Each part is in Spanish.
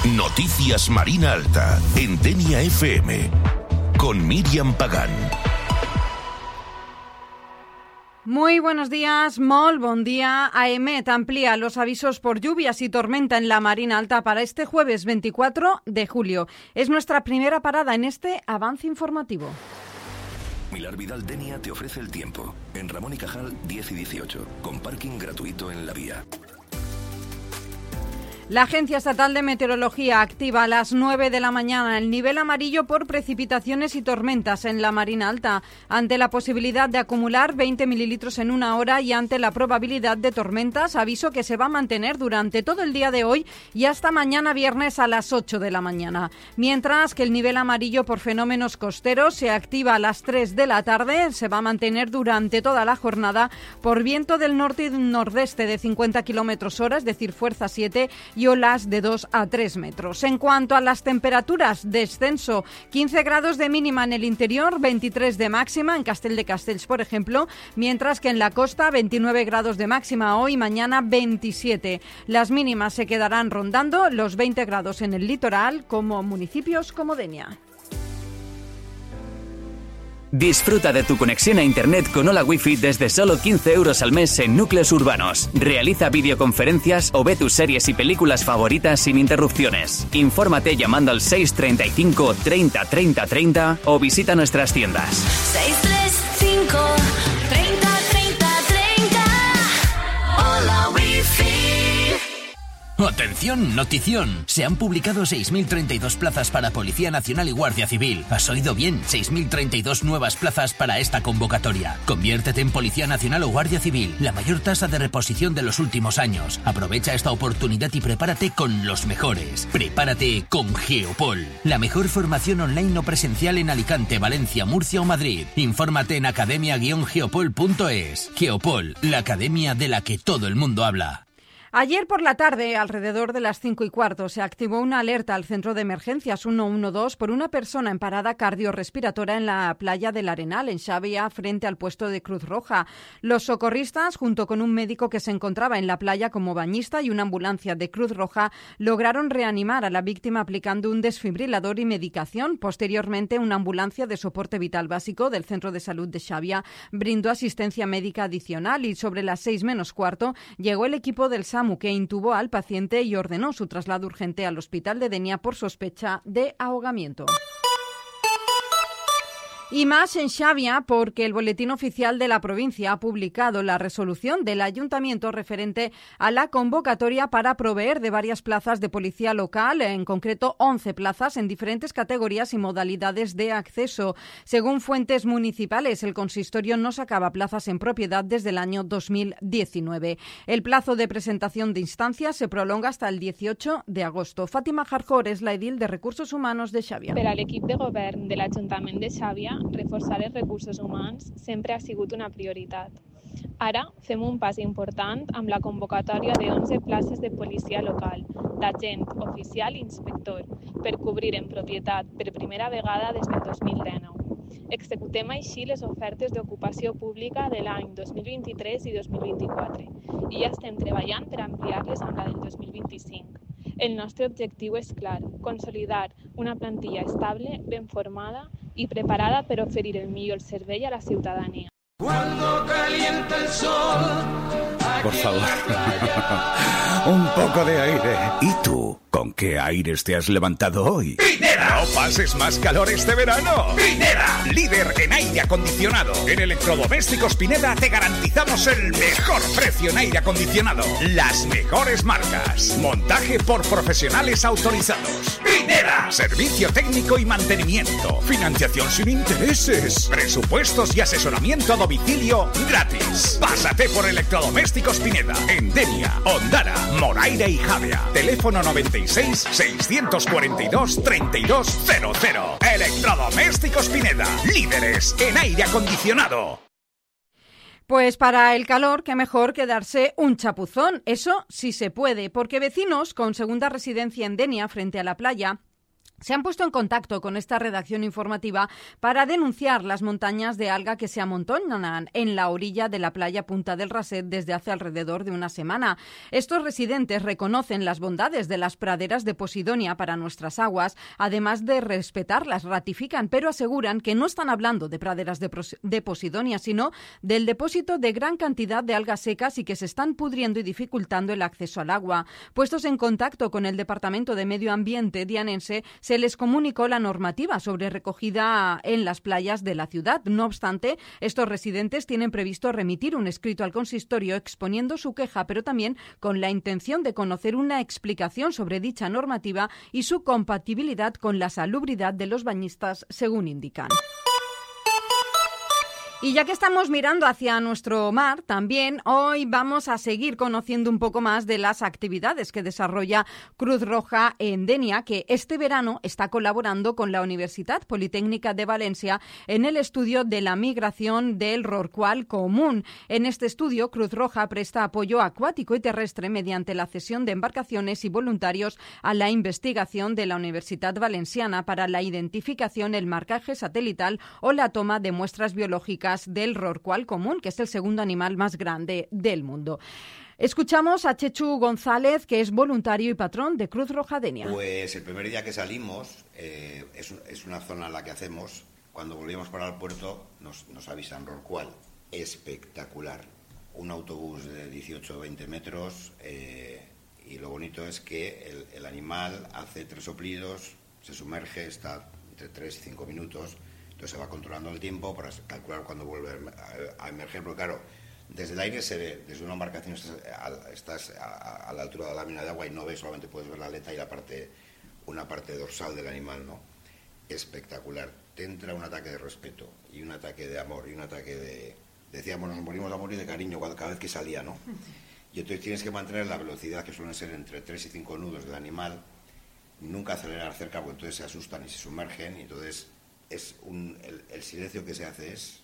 Noticias Marina Alta, en Denia FM, con Míriam Pagán. Muy buenos días, molt bon día. AEMET amplía los avisos por lluvias y tormenta en la Marina Alta para este jueves 24 de julio. Es nuestra primera parada en este avance informativo. Milar Vidal Denia te ofrece el tiempo. En Ramón y Cajal 10 y 18, con parking gratuito en la vía. La Agencia Estatal de Meteorología activa a las 9 de la mañana el nivel amarillo por precipitaciones y tormentas en la Marina Alta, ante la posibilidad de acumular 20 mililitros en una hora y ante la probabilidad de tormentas, aviso que se va a mantener durante todo el día de hoy y hasta mañana viernes a las 8 de la mañana. Mientras que el nivel amarillo por fenómenos costeros se activa a las 3 de la tarde, se va a mantener durante toda la jornada por viento del norte y nordeste de 50 kilómetros hora, es decir, fuerza 7, y olas de 2 a 3 metros. En cuanto a las temperaturas, descenso, 15 grados de mínima en el interior, 23 de máxima en Castell de Castells, por ejemplo, mientras que en la costa 29 grados de máxima hoy, mañana 27. Las mínimas se quedarán rondando los 20 grados en el litoral, como municipios como Denia. Disfruta de tu conexión a Internet con Hola Wi-Fi desde solo 15 euros al mes en núcleos urbanos. Realiza videoconferencias o ve tus series y películas favoritas sin interrupciones. Infórmate llamando al 635 30 30 30 o visita nuestras tiendas. 635 30 30 30. Hola Wi-Fi. ¡Atención, notición! Se han publicado 6.032 plazas para Policía Nacional y Guardia Civil. ¿Has oído bien? 6.032 nuevas plazas para esta convocatoria. Conviértete en Policía Nacional o Guardia Civil, la mayor tasa de reposición de los últimos años. Aprovecha esta oportunidad y prepárate con los mejores. Prepárate con Geopol, la mejor formación online o presencial en Alicante, Valencia, Murcia o Madrid. Infórmate en academia-geopol.es. Geopol, la academia de la que todo el mundo habla. Ayer por la tarde, alrededor de las 5:15, se activó una alerta al centro de emergencias 112 por una persona en parada cardiorrespiratoria en la playa del Arenal, en Xàbia, frente al puesto de Cruz Roja. Los socorristas, junto con un médico que se encontraba en la playa como bañista y una ambulancia de Cruz Roja, lograron reanimar a la víctima aplicando un desfibrilador y medicación. Posteriormente, una ambulancia de soporte vital básico del Centro de Salud de Xàbia brindó asistencia médica adicional y sobre las 6:15 llegó el equipo del SAMU que intubó al paciente y ordenó su traslado urgente al hospital de Denia por sospecha de ahogamiento. Y más en Xàbia porque el Boletín Oficial de la provincia ha publicado la resolución del ayuntamiento referente a la convocatoria para proveer de varias plazas de policía local, en concreto 11 plazas en diferentes categorías y modalidades de acceso. Según fuentes municipales, el consistorio no sacaba plazas en propiedad desde el año 2019. El plazo de presentación de instancias se prolonga hasta el 18 de agosto. Fàtima Jarjor és la edil de Recursos Humanos de Xàbia. Per a l'equip de govern de l'Ajuntament de Xàbia, reforçar els recursos humans sempre ha sigut una prioritat. Ara fem un pas important amb la convocatòria de 11 places de policia local, d'agent, oficial i inspector, per cobrir en propietat per primera vegada des del 2019. Executem així les ofertes d'ocupació pública de l'any 2023 i 2024 i ja estem treballant per ampliar-les amb la del 2025. El nostre objectiu és clar, consolidar una plantilla estable, ben formada y preparada para oferir el millor servei a la ciudadanía. Cuando calienta el sol. Por favor, un poco de aire. ¿Y tú? ¿Con qué aires te has levantado hoy? ¡Pineda! ¡No pases más calor este verano! ¡Pineda! Líder en aire acondicionado. En Electrodomésticos Pineda te garantizamos el mejor precio en aire acondicionado. Las mejores marcas. Montaje por profesionales autorizados. ¡Pineda! Servicio técnico y mantenimiento. Financiación sin intereses. Presupuestos y asesoramiento a domicilio gratis. Pásate por Electrodomésticos Pineda. En Denia, Ondara, Moraira y Javea. Teléfono 96 642 3200. Electrodomésticos Pineda. Líderes en aire acondicionado. Pues para el calor, qué mejor que darse un chapuzón. Eso sí se puede, porque vecinos con segunda residencia en Denia, frente a la playa, se han puesto en contacto con esta redacción informativa para denunciar las montañas de alga que se amontonan en la orilla de la playa Punta del Raset desde hace alrededor de una semana. Estos residentes reconocen las bondades de las praderas de Posidonia para nuestras aguas, además de respetarlas, ratifican, pero aseguran que no están hablando de praderas de Posidonia, sino del depósito de gran cantidad de algas secas y que se están pudriendo y dificultando el acceso al agua. Puestos en contacto con el Departamento de Medio Ambiente dianense, se les comunicó la normativa sobre recogida en las playas de la ciudad. No obstante, estos residentes tienen previsto remitir un escrito al consistorio exponiendo su queja, pero también con la intención de conocer una explicación sobre dicha normativa y su compatibilidad con la salubridad de los bañistas, según indican. Y ya que estamos mirando hacia nuestro mar, también hoy vamos a seguir conociendo un poco más de las actividades que desarrolla Cruz Roja en Denia, que este verano está colaborando con la Universitat Politécnica de Valencia en el estudio de la migración del rorcual común. En este estudio, Cruz Roja presta apoyo acuático y terrestre mediante la cesión de embarcaciones y voluntarios a la investigación de la Universitat Valenciana para la identificación, el marcaje satelital o la toma de muestras biológicas del rorcual común, que es el segundo animal más grande del mundo. Escuchamos a Chechu González, que es voluntario y patrón de Cruz Roja Denia. Pues el primer día que salimos, es una zona en la que hacemos, cuando volvíamos para el puerto nos avisan rorcual. Espectacular. Un autobús de 18 o 20 metros y lo bonito es que el animal hace 3 soplidos, se sumerge, está entre 3 y 5 minutos. Entonces se va controlando el tiempo para calcular cuándo vuelve a emerger, porque claro, desde el aire se ve, desde una embarcación estás a la altura de la lámina de agua y no ves, solamente puedes ver la aleta y una parte dorsal del animal, ¿no? Espectacular. Te entra un ataque de respeto y un ataque de amor y un ataque de... Decíamos, nos morimos de amor y de cariño cada vez que salía, ¿no? Y entonces tienes que mantener la velocidad, que suelen ser entre 3 y 5 nudos del animal, nunca acelerar cerca, porque entonces se asustan y se sumergen, y entonces... el silencio que se hace es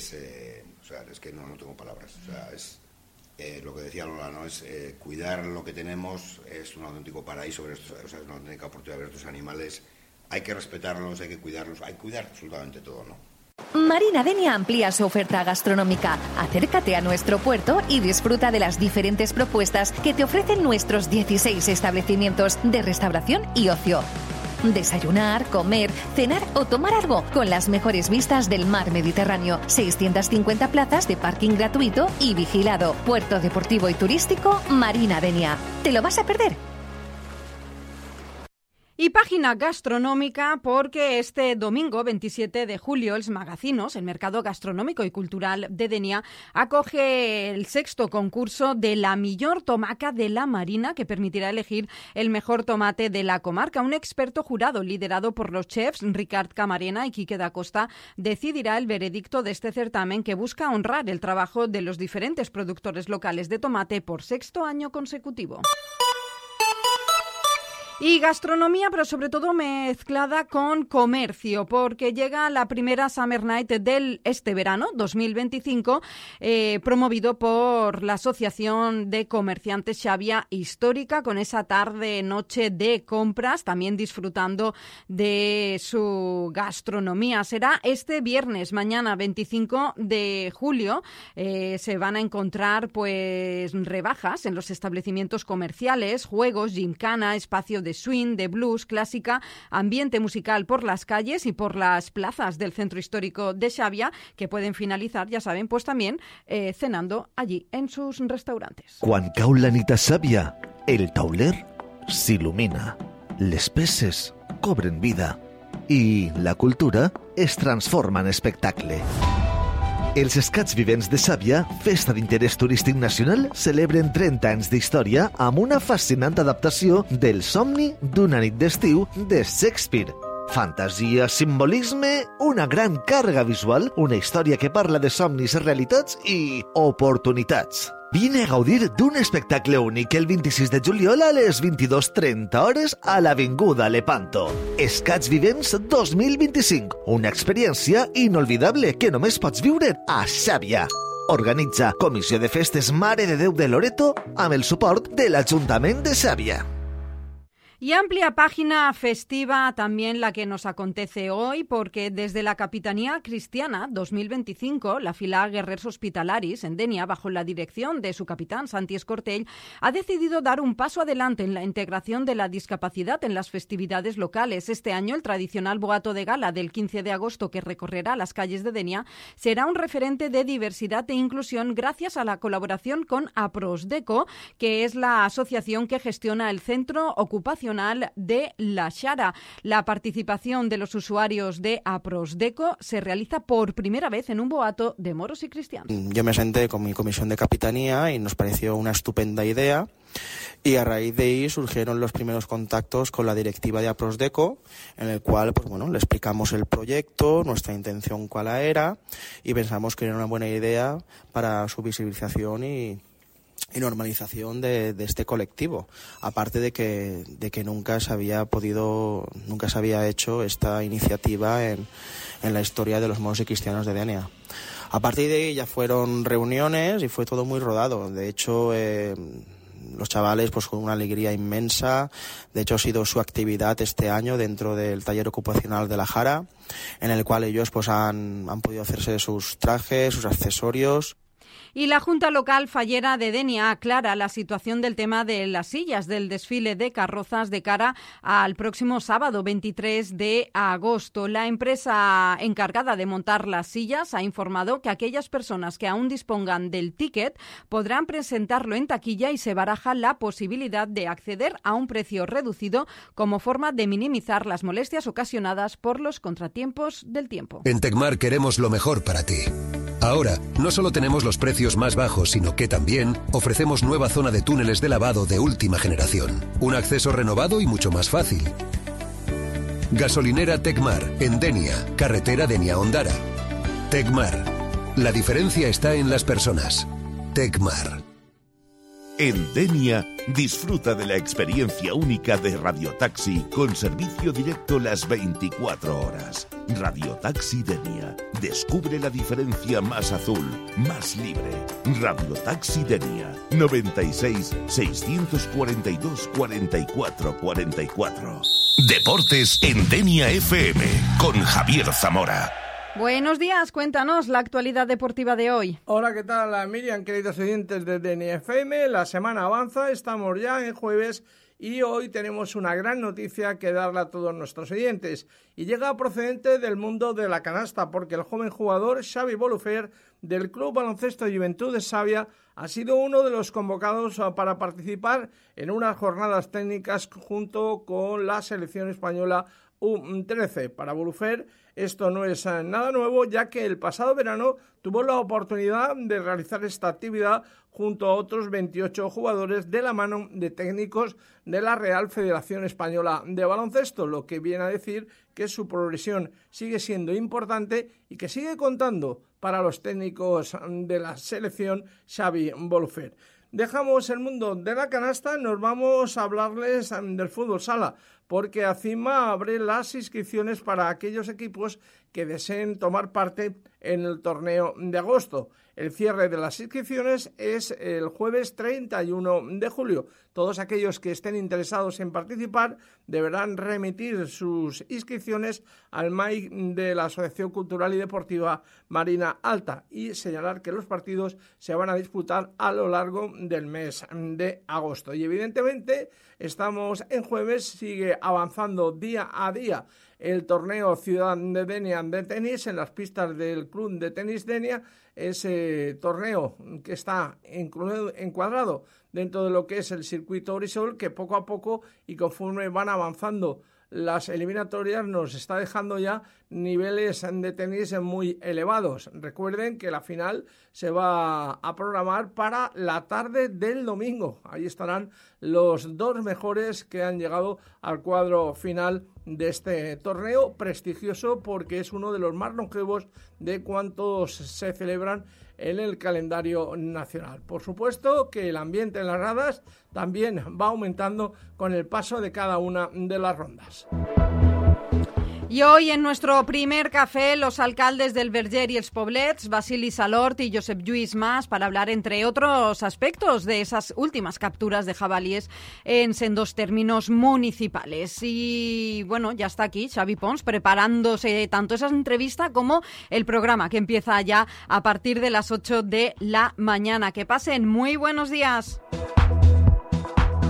que no tengo palabras. O sea, es lo que decía Lola, ¿no? Es cuidar lo que tenemos, es un auténtico paraíso, es una auténtica oportunidad de ver estos animales. Hay que respetarlos, hay que cuidarlos, hay que cuidar absolutamente todo, ¿no? Marina Denia amplía su oferta gastronómica. Acércate a nuestro puerto y disfruta de las diferentes propuestas que te ofrecen nuestros 16 establecimientos de restauración y ocio. Desayunar, comer, cenar o tomar algo con las mejores vistas del mar Mediterráneo. 650 plazas de parking gratuito y vigilado. Puerto deportivo y turístico Marina Denia. ¿Te lo vas a perder? Y página gastronómica, porque este domingo 27 de julio Els Magazinos, el mercado gastronómico y cultural de Denia, acoge el 6º concurso de la millor tomaca de la Marina, que permitirá elegir el mejor tomate de la comarca. Un experto jurado liderado por los chefs Ricard Camarena y Quique da Costa decidirá el veredicto de este certamen, que busca honrar el trabajo de los diferentes productores locales de tomate por 6º año consecutivo. Y gastronomía, pero sobre todo mezclada con comercio, porque llega la primera Summer Night del este verano 2025, promovido por la Asociación de Comerciantes Xavia Histórica, con esa tarde-noche de compras, también disfrutando de su gastronomía. Será este viernes, mañana 25 de julio. Se van a encontrar pues rebajas en los establecimientos comerciales, juegos, gincana, espacio de swing, de blues, clásica, ambiente musical por las calles y por las plazas del centro histórico de Xavia, que pueden finalizar, ya saben, pues también cenando allí en sus restaurantes. Quan cau la nit a Xàbia, el tauler s'il·lumina, les peces cobren vida i la cultura es transforma en espectacle. Els Escacs Vivents de Xàbia, festa d'interès turístic nacional, celebren 30 anys d'història amb una fascinant adaptació del somni d'una nit d'estiu de Shakespeare. Fantasia, simbolisme, una gran càrrega visual, una història que parla de somnis, realitats i oportunitats. Vine a gaudir d'un espectacle únic el 26 de juliol a les 22:30 hores a l'Avinguda Lepanto. Escacs Vivents 2025, una experiència inolvidable que només pots viure a Xàbia. Organitza Comissió de Festes Mare de Déu de Loreto amb el suport de l'Ajuntament de Xàbia. Y amplia página festiva también la que nos acontece hoy, porque desde la Capitanía Cristiana 2025, la fila Guerrers Hospitalaris en Denia, bajo la dirección de su capitán Santi Escortell, ha decidido dar un paso adelante en la integración de la discapacidad en las festividades locales. Este año, el tradicional boato de gala del 15 de agosto que recorrerá las calles de Denia será un referente de diversidad e inclusión gracias a la colaboración con APROSDECO, que es la asociación que gestiona el Centro Ocupacional de La Xara. La participación de los usuarios de APROSDECO se realiza por primera vez en un boato de moros y cristianos. Yo me senté con mi comisión de capitanía y nos pareció una estupenda idea, y a raíz de ahí surgieron los primeros contactos con la directiva de APROSDECO, en el cual le explicamos el proyecto, nuestra intención cuál era, y pensamos que era una buena idea para su visibilización y normalización de este colectivo, aparte de que nunca se había hecho esta iniciativa en la historia de los moros y cristianos de Denia. A partir de ahí ya fueron reuniones y fue todo muy rodado. De hecho, los chavales con una alegría inmensa. De hecho, ha sido su actividad este año dentro del taller ocupacional de La Jara, en el cual ellos han podido hacerse sus trajes, sus accesorios. Y la Junta Local Fallera de Denia aclara la situación del tema de las sillas del desfile de carrozas de cara al próximo sábado 23 de agosto. La empresa encargada de montar las sillas ha informado que aquellas personas que aún dispongan del ticket podrán presentarlo en taquilla y se baraja la posibilidad de acceder a un precio reducido como forma de minimizar las molestias ocasionadas por los contratiempos del tiempo. En Tecmar queremos lo mejor para ti. Ahora, no solo tenemos los precios más bajos, sino que también ofrecemos nueva zona de túneles de lavado de última generación. Un acceso renovado y mucho más fácil. Gasolinera Tecmar, en Denia, carretera Denia-Ondara. Tecmar. La diferencia está en las personas. Tecmar. En Denia, disfruta de la experiencia única de Radiotaxi con servicio directo las 24 horas. Radiotaxi Denia. Descubre la diferencia más azul, más libre. Radiotaxi Denia. 96 642 44 44. Deportes en Denia FM con Javier Zamora. Buenos días, cuéntanos la actualidad deportiva de hoy. Hola, ¿qué tal, Miriam, queridos oyentes de Denia FM? La semana avanza, estamos ya en jueves y hoy tenemos una gran noticia que darle a todos nuestros oyentes. Y llega procedente del mundo de la canasta, porque el joven jugador Xavi Bolufer del Club Baloncesto Juventud de Savia ha sido uno de los convocados para participar en unas jornadas técnicas junto con la selección española U13. Para Bolufer esto no es nada nuevo, ya que el pasado verano tuvo la oportunidad de realizar esta actividad junto a otros 28 jugadores de la mano de técnicos de la Real Federación Española de Baloncesto, lo que viene a decir que su progresión sigue siendo importante y que sigue contando para los técnicos de la selección Xavi Bolufer. Dejamos el mundo de la canasta, nos vamos a hablarles del fútbol sala, porque ACIMA abre las inscripciones para aquellos equipos que deseen tomar parte en el torneo de agosto. El cierre de las inscripciones es el jueves 31 de julio. Todos aquellos que estén interesados en participar deberán remitir sus inscripciones al mail de la Asociación Cultural y Deportiva Marina Alta y señalar que los partidos se van a disputar a lo largo del mes de agosto. Y evidentemente estamos en jueves, sigue avanzando día a día el torneo Ciudad de Denia de tenis en las pistas del Club de Tenis Denia, ese torneo que está encuadrado dentro de lo que es el circuito Orisol, que poco a poco y conforme van avanzando las eliminatorias nos está dejando ya niveles de tenis muy elevados. Recuerden que la final se va a programar para la tarde del domingo. Ahí estarán los dos mejores que han llegado al cuadro final de este torneo prestigioso, porque es uno de los más longevos de cuantos se celebran en el calendario nacional. Por supuesto que el ambiente en las gradas también va aumentando con el paso de cada una de las rondas. Y hoy en nuestro primer café, los alcaldes del Verger y els Poblets, Basili Salort y Josep Lluís Mas, para hablar, entre otros aspectos, de esas últimas capturas de jabalíes en sendos términos municipales. Y bueno, ya está aquí Xavi Pons preparándose tanto esa entrevista como el programa, que empieza ya a partir de las 8 de la mañana. Que pasen muy buenos días.